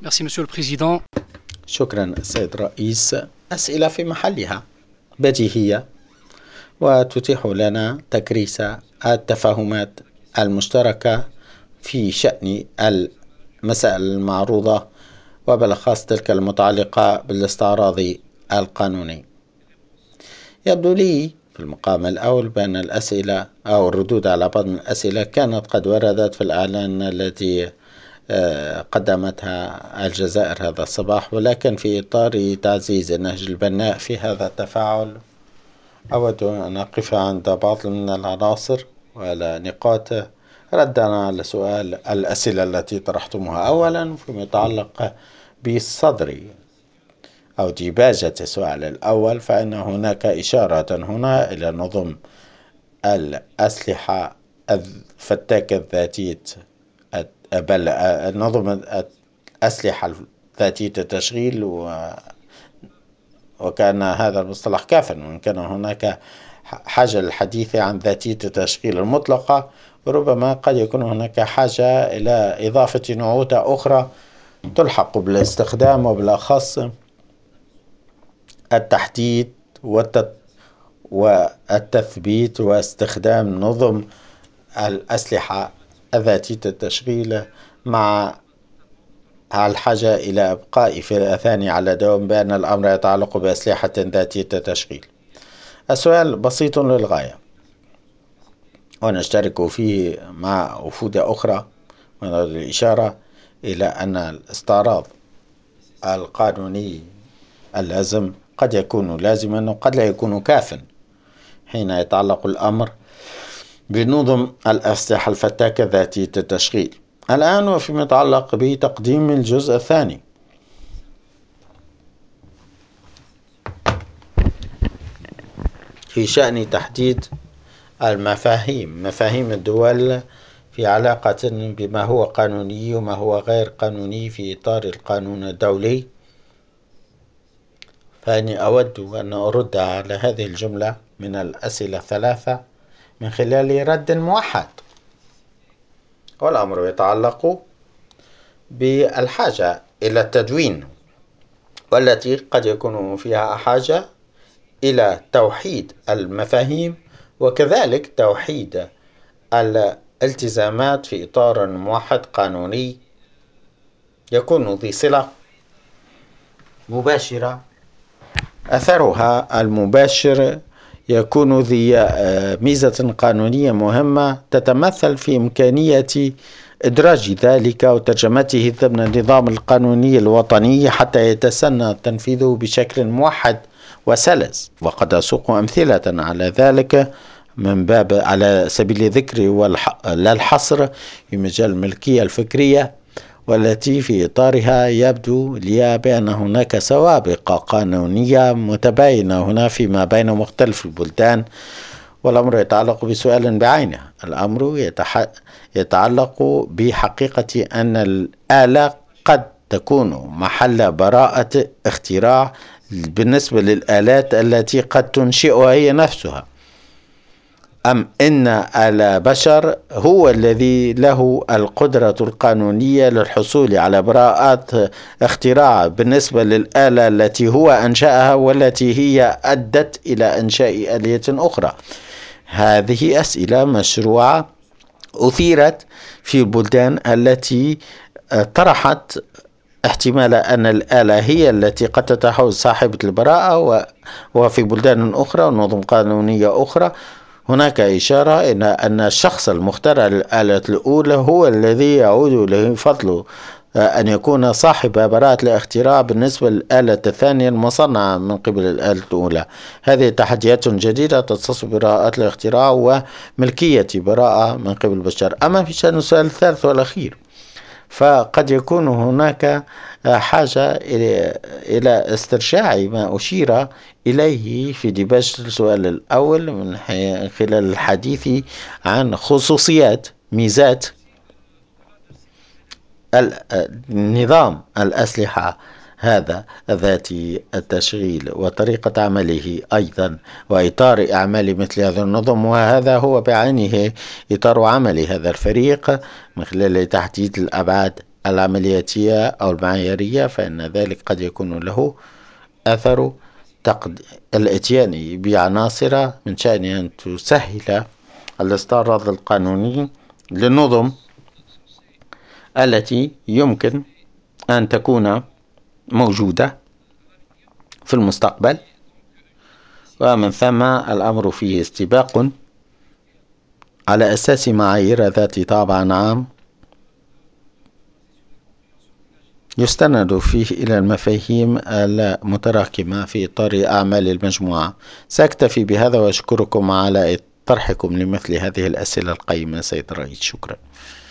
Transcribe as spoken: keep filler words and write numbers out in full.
Merci, Monsieur le Président. شكرا السيد الرئيس. أسئلة في محلها بديهية وتتيح لنا تكريس التفاهمات المشتركة في شأن المسائل المعروضة وبالأخص تلك المتعلقة بالاستعراض القانوني. يبدو لي في المقام الأول بأن الأسئلة أو الردود على بعض من الأسئلة كانت قد وردت في الإعلان الذي قدمتها الجزائر هذا الصباح، ولكن في إطار تعزيز النهج البناء في هذا التفاعل أود أن أقف عند بعض من العناصر ونقاط ردا على سؤال الأسئلة التي طرحتموها. أولا فيما يتعلق بالصدر أو ديباجة السؤال الأول، فإن هناك إشارة هنا إلى نظم الأسلحة الفتاكة الذاتية بل نظم الأسلحة ذاتية التشغيل، و... وكان هذا المصطلح كافٍ، وإن كان هناك حاجة للحديث عن ذاتية التشغيل المطلقة، وربما قد يكون هناك حاجة إلى إضافة نعوت أخرى تلحق بالاستخدام، وبالأخص التحديد والت... والتثبيت واستخدام نظم الأسلحة ذاتية التشغيل مع الحاجة إلى إبقاء في ثاني على دوام بأن الأمر يتعلق بأسلحة ذاتية التشغيل. السؤال بسيط للغاية ونشترك فيه مع وفود أخرى، من الإشارة إلى أن الاستعراض القانوني اللازم قد يكون لازما وقد لا يكون كافٍ حين يتعلق الأمر بنظم الأسلحة الفتاكة ذاتية التشغيل. الآن وفيما يتعلق بتقديم الجزء الثاني في شأن تحديد المفاهيم مفاهيم الدول في علاقة بما هو قانوني وما هو غير قانوني في إطار القانون الدولي، فإني أود أن أرد على هذه الجملة من الأسئلة الثلاثة من خلال رد موحد. والأمر يتعلق بالحاجة إلى التدوين، والتي قد يكون فيها حاجة إلى توحيد المفاهيم وكذلك توحيد الالتزامات في إطار موحد قانوني يكون ذي صلة مباشرة، أثرها المباشر يكون ذي ميزة قانونية مهمة تتمثل في إمكانية إدراج ذلك وترجمته ضمن النظام القانوني الوطني حتى يتسنى تنفيذه بشكل موحد وسلس. وقد أسوق أمثلة على ذلك من باب على سبيل الذكر ولا الحصر في مجال الملكية الفكرية، والتي في إطارها يبدو لي بأن هناك سوابق قانونية متباينة هنا فيما بين مختلف البلدان. والأمر يتعلق بسؤال بعينه، الأمر يتح... يتعلق بحقيقة أن الآلة قد تكون محل براءة اختراع بالنسبة للآلات التي قد تنشئها هي نفسها، أم إن البشر هو الذي له القدرة القانونية للحصول على براءات اختراع بالنسبة للآلة التي هو أنشأها والتي هي أدت إلى إنشاء آلية أخرى. هذه أسئلة مشروعة أثيرت في البلدان التي طرحت احتمال أن الآلة هي التي قد تتحول صاحبة البراءة، وفي بلدان أخرى ونظم قانونية أخرى هناك إشارة إلى أن الشخص المخترع للآلة الأولى هو الذي يعود له فضل أن يكون صاحب براءة الاختراع بالنسبة للآلة الثانية المصنعة من قبل الآلة الأولى. هذه تحديات جديدة تختص براءة الاختراع وملكية براءة من قبل البشر. أما في شأن السؤال الثالث والأخير، فقد يكون هناك حاجة إلى استرجاع ما أشير إليه في ديباجة السؤال الأول من خلال الحديث عن خصوصيات ميزات النظام الأسلحة هذا ذاتي التشغيل وطريقة عمله أيضا وإطار أعمال مثل هذا النظم. وهذا هو بعينه إطار عمل هذا الفريق من خلال تحديد الأبعاد العملياتية أو المعيارية، فإن ذلك قد يكون له أثر تقد... الإتيان بعناصر من شأن أن تسهل الاستعراض القانوني للنظم التي يمكن أن تكون موجودة في المستقبل، ومن ثم الأمر فيه استباق على أساس معايير ذات طابع عام يستند فيه إلى المفاهيم المتراكمة في إطار أعمال المجموعة. سأكتفي بهذا وأشكركم على طرحكم لمثل هذه الأسئلة القيمة سيد الرئيس. شكرا.